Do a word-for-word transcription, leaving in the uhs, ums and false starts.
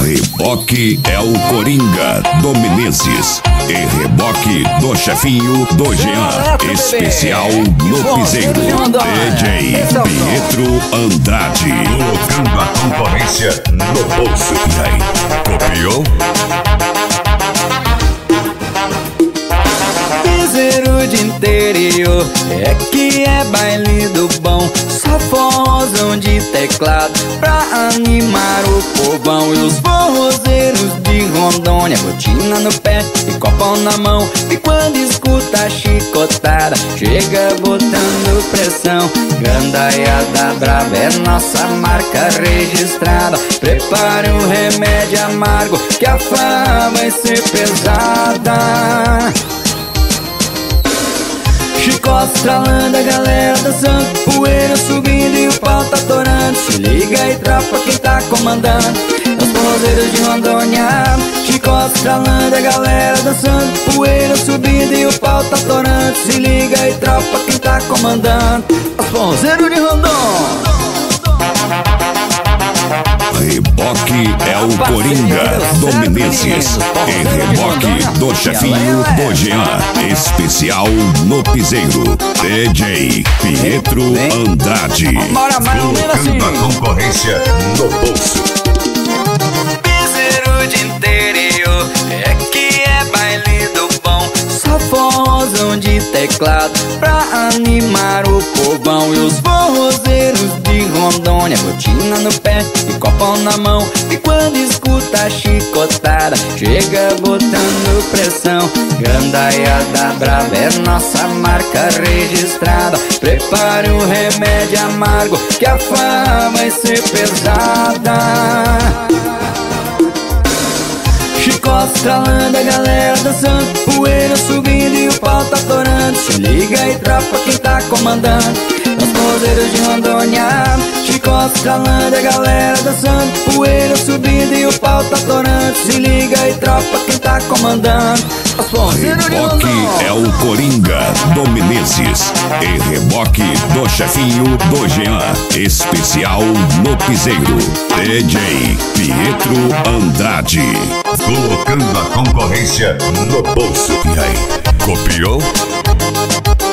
Reboque é o Coringa do Menezes e reboque do chefinho do Jean. Especial no Piseiro. D J Pietro Andrade. Colocando a concorrência no bolso. E aí, copiou? Piseiro de interior é que é baile do bom. Só forrozão de teclado pra animar o povão. E os forrozeiros de Rondônia, botina no pé e copão na mão. E quando escuta a chicotada, chega botando pressão. Gandaiada brava é nossa marca registrada. Prepare um remédio amargo que a fama vai ser pesada. Chicote estralando, a galera dançando, poeira subindo e o pau tá torando. Se liga aí, tropa, quem tá comandando é os forrozeiros de Rondônia. Chicote estralando, a galera dançando, poeira subindo e o pau tá torando. Se liga aí, tropa, quem tá comandando é os forrozeiros de Rondônia. Reboque é o Coringa do Menezes e reboque do chefinho do Jean. Especial no Piseiro. D J Pietro Andrade. Colocando a concorrência no bolso. Piseiro de interior é que é baile do bom. Só forrozão de teclado pra animar o povão. E os forrozeiros de Rondônia, botina no pé e copão na mão. E quando escuta a chicotada, chega botando pressão. Gandaiada brava é nossa marca registrada. Prepare um remédio amargo que a fama vai ser pesada. Chicote estralando, a galera dançando, poeira subindo e o pau tá torando. Se liga aí, tropa, quem tá comandando é os forrozeiros de Rondônia. Chicote estralando, a galera dançando, poeira subindo e o pau tá torando. Se liga aí, tropa, quem tá comandando é os forrozeiros de Reboque Rondônia. é o Coringa do Menezes e reboque do chefinho do Jean. Especial no Piseiro. D J Pietro Andrade. Colocando a concorrência no bolso. E aí, copiou?